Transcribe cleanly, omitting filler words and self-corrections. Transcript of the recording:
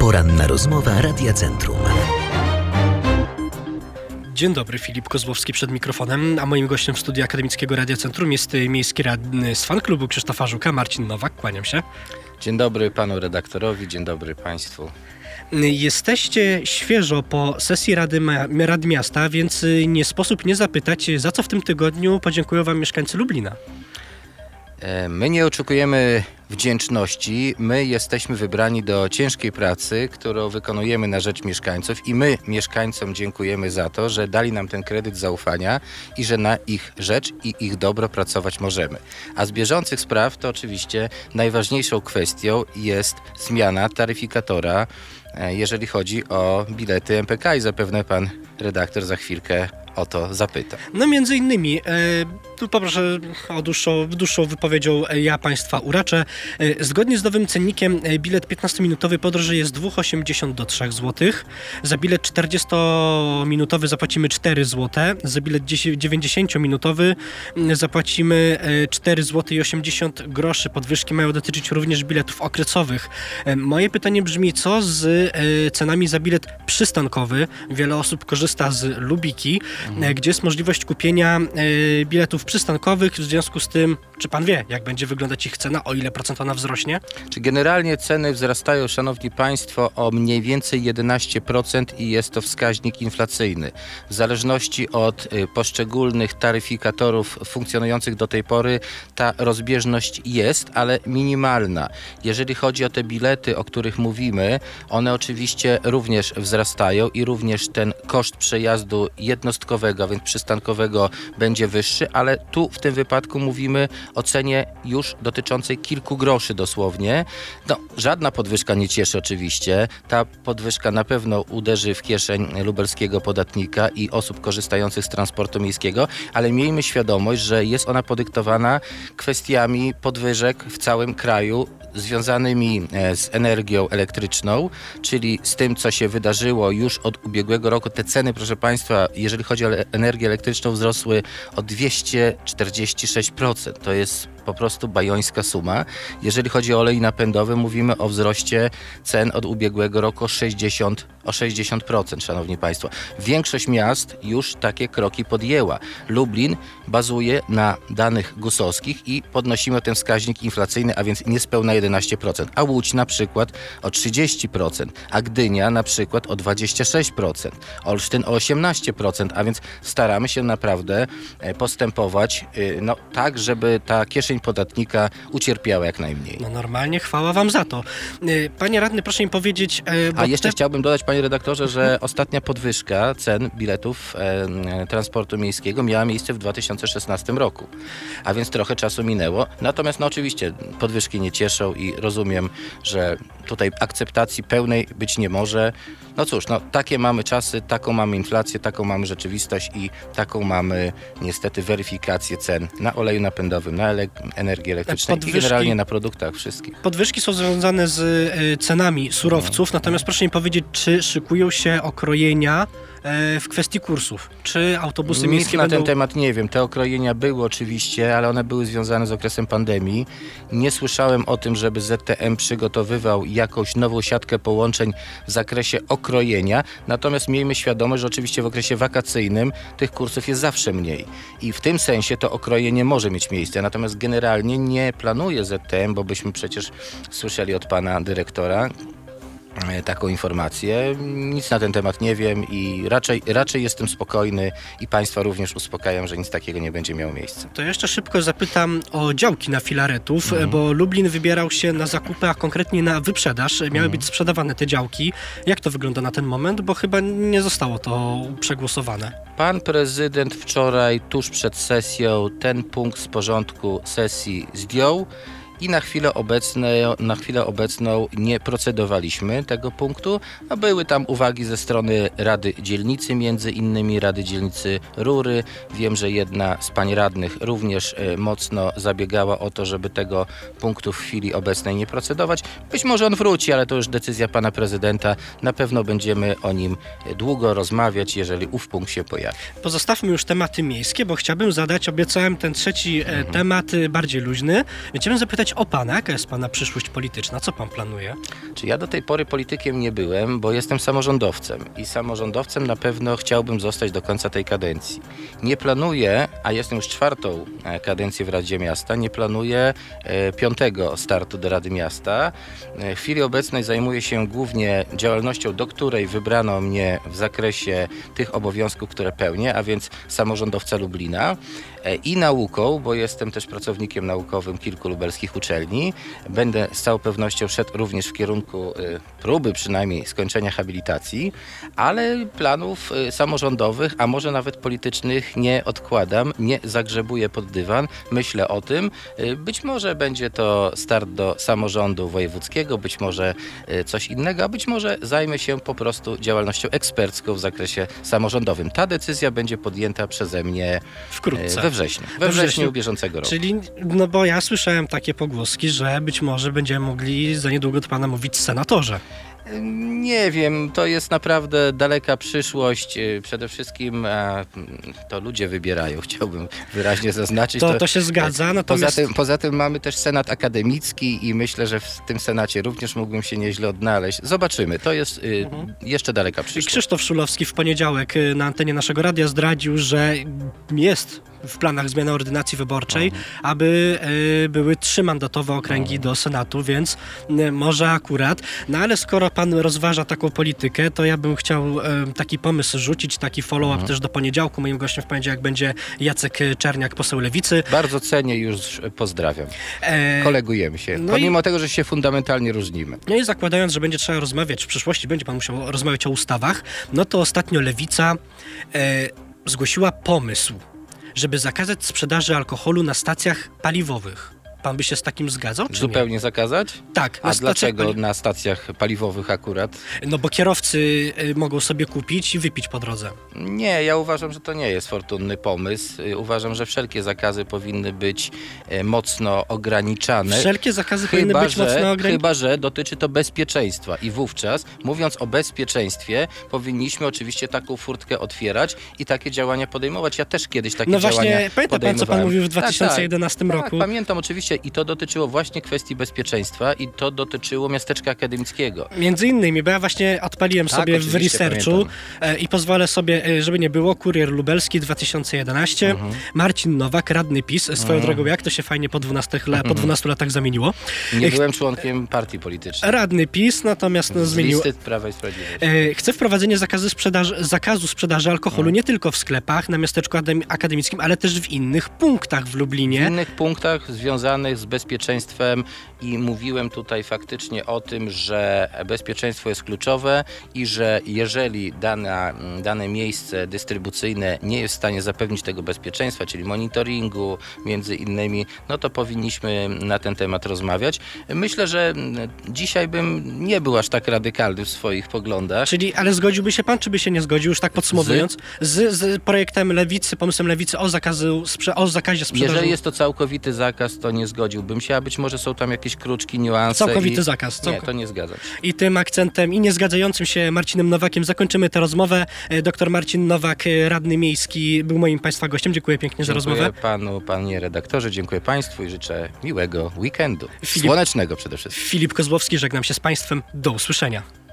Poranna rozmowa Radia Centrum. Dzień dobry, Filip Kozłowski przed mikrofonem, a moim gościem w studiu akademickiego Radia Centrum jest miejski radny z fanklubu Krzysztofa Żuka, Marcin Nowak. Kłaniam się. Dzień dobry panu redaktorowi, dzień dobry państwu. Jesteście świeżo po sesji Rady Miasta, więc nie sposób nie zapytać, za co w tym tygodniu podziękują wam mieszkańcy Lublina. My nie oczekujemy wdzięczności, my jesteśmy wybrani do ciężkiej pracy, którą wykonujemy na rzecz mieszkańców i my mieszkańcom dziękujemy za to, że dali nam ten kredyt zaufania i że na ich rzecz i ich dobro pracować możemy. A z bieżących spraw to oczywiście najważniejszą kwestią jest zmiana taryfikatora, jeżeli chodzi o bilety MPK i zapewne pan redaktor za chwilkę o to zapyta. No między innymi, tu poproszę o dłuższą wypowiedzią ja państwa uraczę. Zgodnie z nowym cennikiem bilet 15-minutowy podrożeje z 2,80 do 3 zł. Za bilet 40-minutowy zapłacimy 4 zł. Za bilet 90-minutowy zapłacimy 4 zł i 80 groszy. Podwyżki mają dotyczyć również biletów okresowych. Moje pytanie brzmi, co z cenami za bilet przystankowy? Wiele osób korzysta z Lubiki, gdzie jest możliwość kupienia biletów przystankowych. W związku z tym, czy pan wie, jak będzie wyglądać ich cena, o ile procent ona wzrośnie? Czy generalnie ceny wzrastają, szanowni państwo, o mniej więcej 11% i jest to wskaźnik inflacyjny. W zależności od poszczególnych taryfikatorów funkcjonujących do tej pory ta rozbieżność jest, ale minimalna. Jeżeli chodzi o te bilety, o których mówimy, one oczywiście również wzrastają i również ten koszt przejazdu jednostkowego, a więc przystankowego będzie wyższy, ale tu w tym wypadku mówimy o cenie już dotyczącej kilku groszy dosłownie. No, żadna podwyżka nie cieszy oczywiście. Ta podwyżka na pewno uderzy w kieszeń lubelskiego podatnika i osób korzystających z transportu miejskiego, ale miejmy świadomość, że jest ona podyktowana kwestiami podwyżek w całym kraju związanymi z energią elektryczną, czyli z tym, co się wydarzyło już od ubiegłego roku. Te ceny, proszę państwa, jeżeli chodzi o energię elektryczną, wzrosły o 246%. To jest po prostu bajońska suma. Jeżeli chodzi o olej napędowy, mówimy o wzroście cen od ubiegłego roku o 60%, szanowni państwo. Większość miast już takie kroki podjęła. Lublin bazuje na danych GUS-owskich i podnosimy ten wskaźnik inflacyjny, a więc niespełna 11%. A Łódź na przykład o 30%, a Gdynia na przykład o 26%, Olsztyn o 18%, a więc staramy się naprawdę postępować tak, żeby ta kieszeń podatnika ucierpiała jak najmniej. No normalnie, chwała wam za to. Panie radny, proszę mi powiedzieć... A jeszcze chciałbym dodać, panie redaktorze, że ostatnia podwyżka cen biletów transportu miejskiego miała miejsce w 2016 roku. A więc trochę czasu minęło. Natomiast oczywiście podwyżki nie cieszą i rozumiem, że tutaj akceptacji pełnej być nie może. No cóż, takie mamy czasy, taką mamy inflację, taką mamy rzeczywistość i taką mamy niestety weryfikację cen na oleju napędowym, na energii elektrycznej i generalnie na produktach wszystkich. Podwyżki są związane z cenami surowców, natomiast proszę mi powiedzieć, czy szykują się okrojenia w kwestii kursów? Czy autobusy miejskie na ten temat nie wiem. Te okrojenia były oczywiście, ale one były związane z okresem pandemii. Nie słyszałem o tym, żeby ZTM przygotowywał jakąś nową siatkę połączeń w zakresie okrojenia. Natomiast miejmy świadomość, że oczywiście w okresie wakacyjnym tych kursów jest zawsze mniej. I w tym sensie to okrojenie może mieć miejsce. Natomiast generalnie nie planuje ZTM, bo byśmy przecież słyszeli od pana dyrektora taką informację. Nic na ten temat nie wiem i raczej jestem spokojny i państwa również uspokajam, że nic takiego nie będzie miało miejsca. To jeszcze szybko zapytam o działki na Filaretów, bo Lublin wybierał się na zakupy, a konkretnie na wyprzedaż. Miały być sprzedawane te działki. Jak to wygląda na ten moment? Bo chyba nie zostało to przegłosowane. Pan prezydent wczoraj, tuż przed sesją, ten punkt z porządku sesji zdjął. I na chwilę obecną nie procedowaliśmy tego punktu. Były tam uwagi ze strony Rady Dzielnicy, między innymi Rady Dzielnicy Rury. Wiem, że jedna z pań radnych również mocno zabiegała o to, żeby tego punktu w chwili obecnej nie procedować. Być może on wróci, ale to już decyzja pana prezydenta. Na pewno będziemy o nim długo rozmawiać, jeżeli ów punkt się pojawi. Pozostawmy już tematy miejskie, bo chciałbym zadać, obiecałem ten trzeci temat bardziej luźny. Chciałbym zapytać zapytać o pana. Jaka jest pana przyszłość polityczna? Co pan planuje? Czy ja do tej pory politykiem nie byłem, bo jestem samorządowcem i samorządowcem na pewno chciałbym zostać do końca tej kadencji. Nie planuję, a jestem już 4. kadencję w Radzie Miasta, nie planuję 5. startu do Rady Miasta. W chwili obecnej zajmuję się głównie działalnością, do której wybrano mnie w zakresie tych obowiązków, które pełnię, a więc samorządowca Lublina i nauką, bo jestem też pracownikiem naukowym kilku lubelskich uczelni. Będę z całą pewnością szedł również w kierunku próby przynajmniej skończenia habilitacji, ale planów samorządowych, a może nawet politycznych nie odkładam, nie zagrzebuję pod dywan. Myślę o tym. Być może będzie to start do samorządu wojewódzkiego, być może coś innego, a być może zajmę się po prostu działalnością ekspercką w zakresie samorządowym. Ta decyzja będzie podjęta przeze mnie Wkrótce. We wrześniu bieżącego roku. Czyli, no bo ja słyszałem takie pogłoski, że być może będziemy mogli za niedługo do pana mówić senatorze. Nie wiem, to jest naprawdę daleka przyszłość. Przede wszystkim to ludzie wybierają, chciałbym wyraźnie zaznaczyć. To się zgadza, natomiast... Poza tym mamy też senat akademicki i myślę, że w tym senacie również mógłbym się nieźle odnaleźć. Zobaczymy, to jest jeszcze daleka przyszłość. Krzysztof Szulowski w poniedziałek na antenie naszego radia zdradził, że jest w planach zmiana ordynacji wyborczej, aby były 3-mandatowe okręgi do Senatu, więc może akurat. No ale skoro pan rozważa taką politykę, to ja bym chciał taki pomysł rzucić, taki follow-up też do poniedziałku. Moim gościem w poniedziałek będzie Jacek Czerniak, poseł Lewicy. Bardzo cenię, już pozdrawiam. Kolegujemy się, pomimo tego, że się fundamentalnie różnimy. No i zakładając, że będzie trzeba rozmawiać, w przyszłości będzie pan musiał rozmawiać o ustawach, no to ostatnio Lewica zgłosiła pomysł, żeby zakazać sprzedaży alkoholu na stacjach paliwowych. Pan by się z takim zgadzał, czy zupełnie nie? zakazać? Tak. A dlaczego na stacjach paliwowych akurat? No bo kierowcy mogą sobie kupić i wypić po drodze. Nie, ja uważam, że to nie jest fortunny pomysł. Uważam, że wszelkie zakazy powinny być mocno ograniczane. Wszelkie zakazy powinny być mocno ograniczane? Chyba że dotyczy to bezpieczeństwa i wówczas, mówiąc o bezpieczeństwie, powinniśmy oczywiście taką furtkę otwierać i takie działania podejmować. Ja też kiedyś takie działania podejmowałem. No właśnie, pamięta pan, co pan mówił w 2011 roku? Tak, pamiętam oczywiście i to dotyczyło właśnie kwestii bezpieczeństwa i to dotyczyło miasteczka akademickiego. Między innymi, bo ja właśnie odpaliłem sobie w researchu i pozwolę sobie, żeby nie było, Kurier Lubelski 2011, Marcin Nowak, radny PiS, swoją drogą, jak to się fajnie po 12 latach zamieniło. Nie byłem członkiem partii politycznej. Radny PiS, natomiast zmienił. Z listy Prawa i Sprawiedliwości. Chce wprowadzenie zakazu sprzedaży alkoholu nie tylko w sklepach na miasteczku akademickim, ale też w innych punktach w Lublinie. W innych punktach związanych z bezpieczeństwem i mówiłem tutaj faktycznie o tym, że bezpieczeństwo jest kluczowe i że jeżeli dane miejsce dystrybucyjne nie jest w stanie zapewnić tego bezpieczeństwa, czyli monitoringu między innymi, no to powinniśmy na ten temat rozmawiać. Myślę, że dzisiaj bym nie był aż tak radykalny w swoich poglądach. Czyli, ale zgodziłby się pan, czy by się nie zgodził, już tak podsumowując, z projektem Lewicy, pomysłem Lewicy o zakazie sprzedaży? Jeżeli jest to całkowity zakaz, to nie zgodziłbym się, a być może są tam jakieś kruczki, niuanse. Całkowity zakaz. Nie, to nie zgadzam się. I tym akcentem i niezgadzającym się Marcinem Nowakiem zakończymy tę rozmowę. Doktor Marcin Nowak, radny miejski, był moim państwa gościem. Dziękuję pięknie za rozmowę. Dziękuję panu, panie redaktorze, dziękuję państwu i życzę miłego weekendu. Słonecznego przede wszystkim. Filip Kozłowski, żegnam się z państwem. Do usłyszenia.